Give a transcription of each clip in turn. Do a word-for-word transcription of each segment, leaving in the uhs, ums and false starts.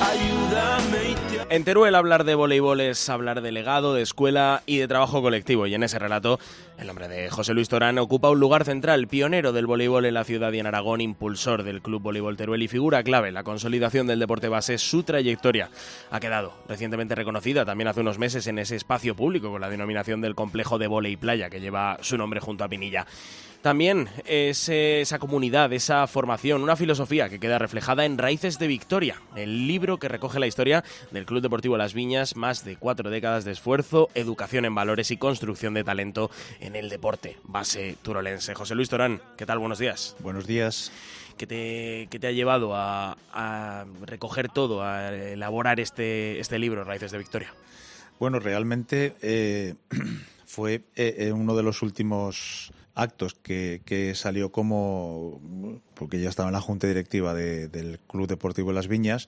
ayúdame y te... En Teruel hablar de voleibol es hablar de legado, de escuela y de trabajo colectivo, y en ese relato el nombre de José Luis Torán ocupa un lugar central, pionero del voleibol en la ciudad y en Aragón, impulsor del Club Voleibol Teruel y figura clave en la consolidación del deporte base. Su trayectoria ha quedado recientemente reconocida también hace unos meses en ese espacio público con la denominación del complejo de vóley playa que lleva su nombre junto a Pinilla. También es esa comunidad, esa formación, una filosofía que queda reflejada en Raíces de Victoria, el libro que recoge la historia del Club Deportivo Las Viñas, más de cuatro décadas de esfuerzo, educación en valores y construcción de talento en el deporte base turolense. José Luis Torán, ¿qué tal? Buenos días. Buenos días. ¿Qué te, qué te ha llevado a, a recoger todo, a elaborar este, este libro, Raíces de Victoria? Bueno, realmente eh, fue eh, uno de los últimos actos que, que salió como, porque ya estaba en la junta directiva de, del Club Deportivo Las Viñas,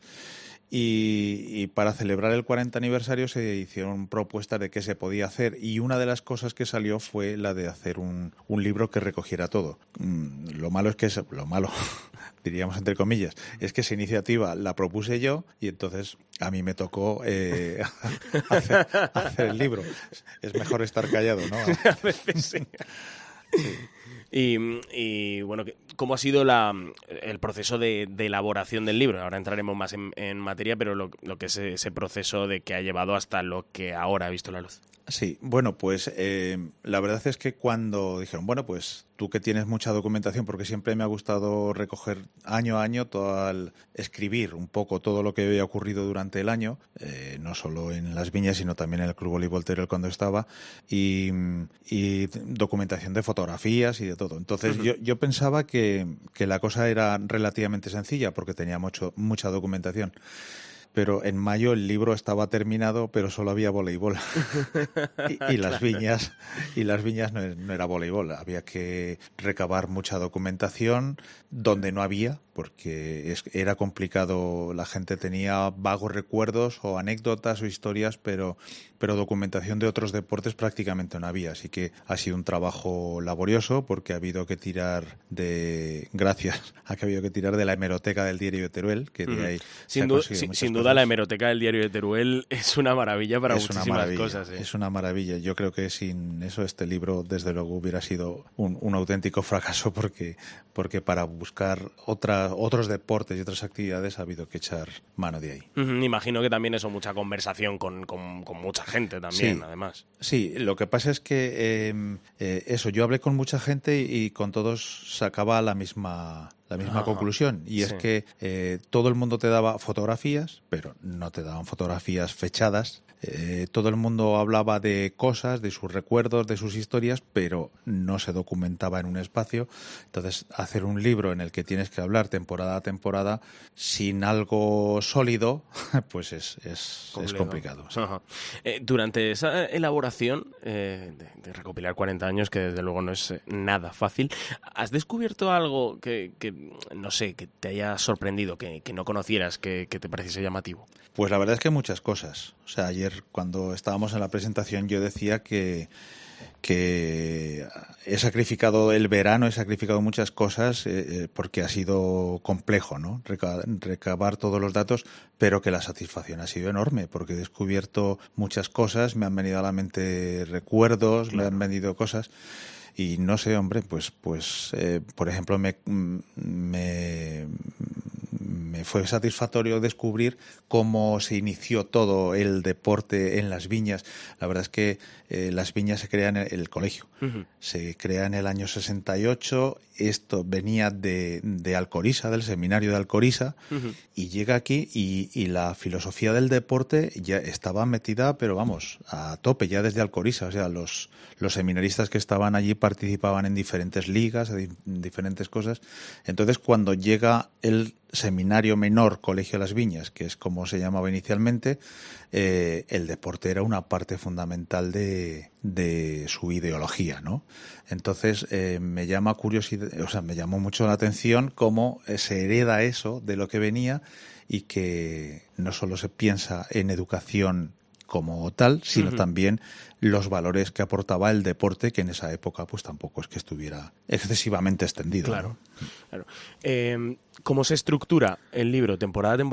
y, y para celebrar el cuarenta aniversario se hicieron propuestas de qué se podía hacer, y una de las cosas que salió fue la de hacer un, un libro que recogiera todo. Mm, lo malo es que es, lo malo, diríamos entre comillas, es que esa iniciativa la propuse yo y entonces a mí me tocó eh, hacer, hacer el libro. Es mejor estar callado, ¿no? A veces sí. Sí. Y, y bueno, ¿cómo ha sido la, el proceso de, de elaboración del libro? Ahora entraremos más en, en materia, pero lo, lo que es ese proceso de que ha llevado hasta lo que ahora ha visto la luz. Sí, bueno, pues eh, la verdad es que cuando dijeron, bueno, pues tú que tienes mucha documentación, porque siempre me ha gustado recoger año a año, todo el, escribir un poco todo lo que había ocurrido durante el año, eh, no solo en Las Viñas, sino también en el Club Voleibol Teruel cuando estaba, y, y documentación de fotografías y de todo. Entonces uh-huh. yo, yo pensaba que, que la cosa era relativamente sencilla, porque tenía mucho, mucha documentación. Pero en mayo el libro estaba terminado, pero solo había voleibol. y, y las viñas y las viñas no, no era voleibol. Había que recabar mucha documentación donde no había, porque es, era complicado. La gente tenía vagos recuerdos o anécdotas o historias, pero, pero documentación de otros deportes prácticamente no había. Así que ha sido un trabajo laborioso, porque ha habido que tirar de, gracias a que ha habido que tirar de la hemeroteca del diario de Teruel, que de ahí sin, du- sin, sin duda la hemeroteca del diario de Teruel es una maravilla para es muchísimas maravilla, cosas. ¿eh? Es una maravilla. Yo creo que sin eso este libro, desde luego, hubiera sido un, un auténtico fracaso, porque, porque para buscar otra, otros deportes y otras actividades ha habido que echar mano de ahí. Uh-huh. Imagino que también eso, mucha conversación con, con, con mucha gente también, sí, además. Sí, lo que pasa es que eh, eh, eso, yo hablé con mucha gente y con todos sacaba la misma... la misma Ajá. conclusión, y es sí. que eh, todo el mundo te daba fotografías, pero no te daban fotografías fechadas. Eh, todo el mundo hablaba de cosas, de sus recuerdos, de sus historias, pero no se documentaba en un espacio. Entonces, hacer un libro en el que tienes que hablar temporada a temporada sin algo sólido, pues es, es, es complicado. Sí. Eh, durante esa elaboración eh, de, de recopilar cuarenta años, que desde luego no es nada fácil, ¿has descubierto algo que, que no sé, que te haya sorprendido, que, que no conocieras, que, que te pareciese llamativo? Pues la verdad es que muchas cosas. O sea, ayer cuando estábamos en la presentación yo decía que, que he sacrificado el verano, he sacrificado muchas cosas eh, porque ha sido complejo, ¿no? Reca- recabar todos los datos, pero que la satisfacción ha sido enorme, porque he descubierto muchas cosas, me han venido a la mente recuerdos, claro. me han venido cosas. Y no sé, hombre, pues, pues eh, por ejemplo, me, me, me fue satisfactorio descubrir cómo se inició todo el deporte en Las Viñas. La verdad es que eh, Las Viñas se crea en el, el colegio. Uh-huh. Se crea en el año sesenta y ocho. Esto venía de, de Alcoriza, del seminario de Alcoriza, uh-huh. y llega aquí y, y la filosofía del deporte ya estaba metida, pero vamos, a tope, ya desde Alcoriza. O sea, los, los seminaristas que estaban allí participaban en diferentes ligas, en diferentes cosas. Entonces, cuando llega el seminario menor Colegio Las Viñas, que es como se llamaba inicialmente, eh, el deporte era una parte fundamental de, de su ideología, ¿no? Entonces eh, me llama curiosidad, o sea, me llamó mucho la atención cómo se hereda eso de lo que venía y que no solo se piensa en educación como tal, sino uh-huh. también los valores que aportaba el deporte, que en esa época pues tampoco es que estuviera excesivamente extendido. Claro, ¿no? claro. Eh, ¿Cómo se estructura el libro? ¿Temporada a temporada?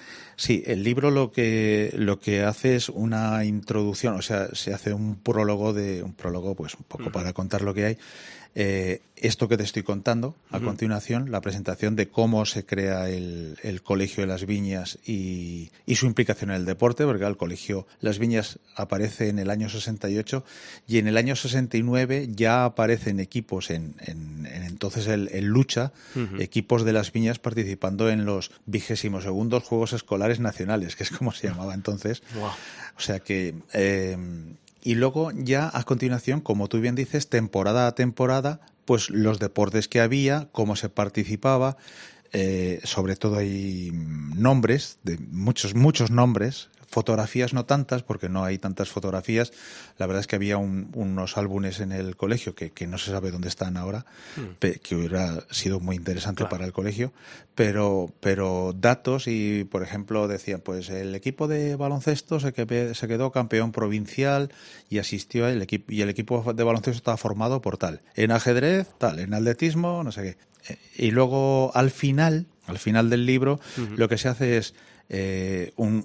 Sí, el libro lo que lo que hace es una introducción, o sea, se hace un prólogo de un prólogo, pues un poco uh-huh. para contar lo que hay. Eh, esto que te estoy contando a uh-huh. continuación, la presentación de cómo se crea el, el Colegio de las Viñas y, y su implicación en el deporte, porque el Colegio Las Viñas aparece en el año sesenta y ocho y en el año sesenta y nueve ya aparecen equipos en, en, en entonces el, el lucha, uh-huh. equipos de Las Viñas participando en los vigésimos segundos Juegos Escolares Nacionales, que es como se llamaba entonces. Wow. O sea que... Eh, Y luego ya a continuación, como tú bien dices, temporada a temporada, pues los deportes que había, cómo se participaba, eh, sobre todo hay nombres, de muchos, muchos nombres, fotografías no tantas, porque no hay tantas fotografías. La verdad es que había un, unos álbumes en el colegio que, que no se sabe dónde están ahora, mm. pe, que hubiera sido muy interesante claro. para el colegio, pero, pero datos y, por ejemplo, decían, pues el equipo de baloncesto se, que, se quedó campeón provincial y asistió el equipo, y el equipo de baloncesto estaba formado por tal. En ajedrez, tal, en atletismo, no sé qué. Y luego, al final, al final del libro, uh-huh. lo que se hace es Eh, un,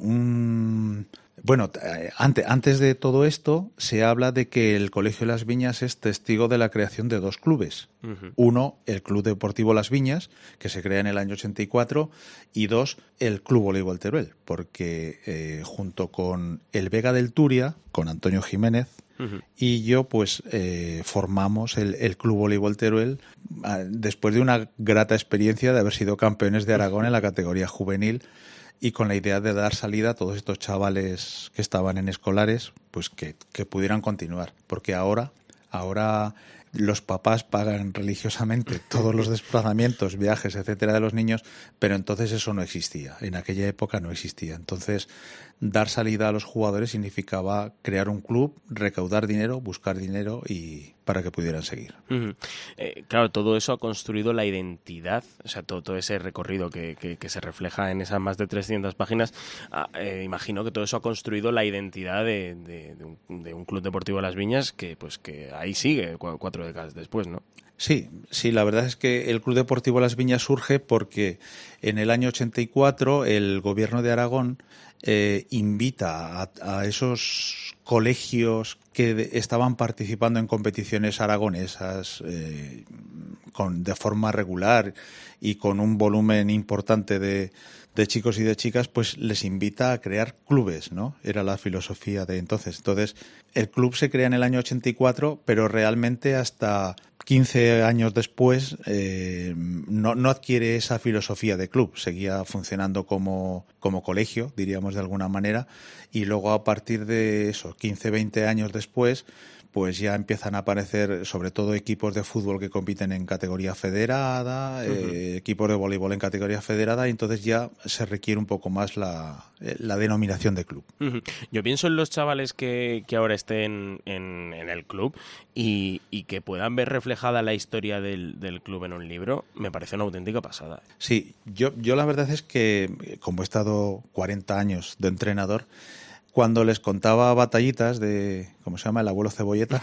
un bueno, antes, antes de todo esto se habla de que el Colegio de Las Viñas es testigo de la creación de dos clubes. Uh-huh. Uno, el Club Deportivo Las Viñas, que se crea en el año ochenta y cuatro, y dos, el Club Voleibol Teruel, porque eh, junto con el Vega del Turia, con Antonio Jiménez, uh-huh. y yo pues eh, formamos el, el Club Voleibol Teruel después de una grata experiencia de haber sido campeones de Aragón en la categoría juvenil, y con la idea de dar salida a todos estos chavales que estaban en escolares, pues que, que pudieran continuar. Porque ahora, ahora los papás pagan religiosamente todos los desplazamientos, viajes, etcétera, de los niños, pero entonces eso no existía. En aquella época no existía. Entonces, dar salida a los jugadores significaba crear un club, recaudar dinero, buscar dinero y para que pudieran seguir. Uh-huh. Eh, claro, todo eso ha construido la identidad, o sea, todo, todo ese recorrido que, que, que se refleja en esas más de trescientas páginas, ah, eh, imagino que todo eso ha construido la identidad de, de, de, un, de un Club Deportivo Las Viñas que, pues, que ahí sigue cuatro décadas después, ¿no? Sí, sí, la verdad es que el Club Deportivo Las Viñas surge porque en el año ochenta y cuatro el gobierno de Aragón eh, invita a, a esos colegios que de, estaban participando en competiciones aragonesas eh, con, de forma regular y con un volumen importante de, de chicos y de chicas, pues les invita a crear clubes, ¿no? Era la filosofía de entonces. Entonces, el club se crea en el año ochenta y cuatro, pero realmente hasta quince años después eh, no, no adquiere esa filosofía de club, seguía funcionando como, como colegio, diríamos de alguna manera, y luego a partir de eso, quince, veinte años después, pues ya empiezan a aparecer sobre todo equipos de fútbol que compiten en categoría federada, uh-huh. eh, equipos de voleibol en categoría federada, y entonces ya se requiere un poco más la, la denominación de club. Uh-huh. Yo pienso en los chavales que, que ahora estén en, en el club y, y que puedan ver reflejada la historia del, del club en un libro, me parece una auténtica pasada. Sí, yo, yo la verdad es que como he estado cuarenta años de entrenador, cuando les contaba batallitas de, ¿cómo se llama?, el abuelo Cebolleta,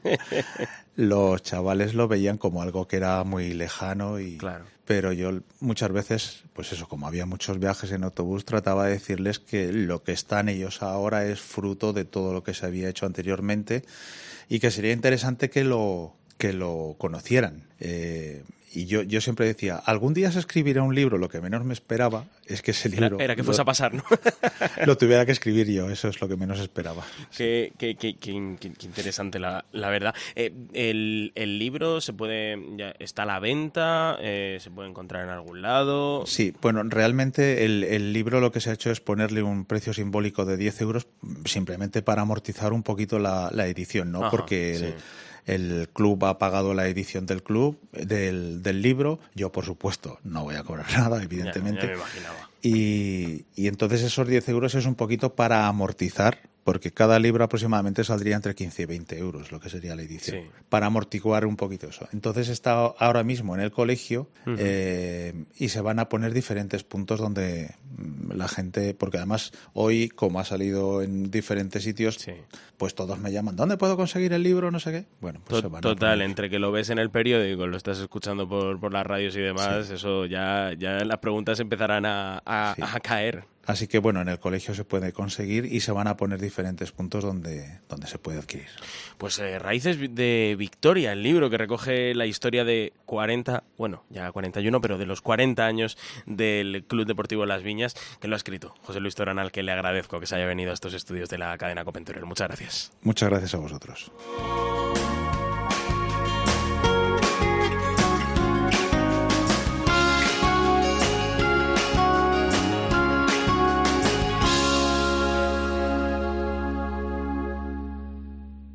los chavales lo veían como algo que era muy lejano y claro. Pero yo muchas veces, pues eso, como había muchos viajes en autobús, trataba de decirles que lo que están ellos ahora es fruto de todo lo que se había hecho anteriormente y que sería interesante que lo que lo conocieran. Eh, y yo, yo siempre decía, algún día se escribirá un libro, lo que menos me esperaba es que ese libro... Era, era que fuese lo, a pasar, ¿no? Lo tuviera que escribir yo, eso es lo que menos esperaba. Qué, qué, qué, qué, qué interesante, la, la verdad. Eh, el, el libro se puede ya está a la venta, eh, se puede encontrar en algún lado... Sí, bueno, realmente el, el libro lo que se ha hecho es ponerle un precio simbólico de diez euros simplemente para amortizar un poquito la, la edición, ¿no? Ajá, porque... Sí. El, El club ha pagado la edición del club, del, del libro. Yo, por supuesto, no voy a cobrar nada, evidentemente. Ya, ya me imaginaba. Y, y entonces esos diez euros es un poquito para amortizar, porque cada libro aproximadamente saldría entre quince y veinte euros, lo que sería la edición, sí. Para amortiguar un poquito eso. Entonces está ahora mismo en el colegio uh-huh. eh, y se van a poner diferentes puntos donde la gente, porque además hoy, como ha salido en diferentes sitios, sí. Pues todos me llaman, ¿dónde puedo conseguir el libro? No sé qué. Bueno, pues Tot- se van Total, a poner... entre que lo ves en el periódico, lo estás escuchando por, por las radios y demás, sí. Eso ya, ya las preguntas empezarán a, a, sí. a caer. Así que bueno, en el colegio se puede conseguir y se van a poner diferentes puntos donde, donde se puede adquirir. Pues eh, Raíces de Victoria, el libro que recoge la historia de cuarenta, bueno, ya cuarenta y uno, pero de los cuarenta años del Club Deportivo Las Viñas, que lo ha escrito José Luis Torán, al que le agradezco que se haya venido a estos estudios de la cadena COPE en Teruel. Muchas gracias. Muchas gracias a vosotros.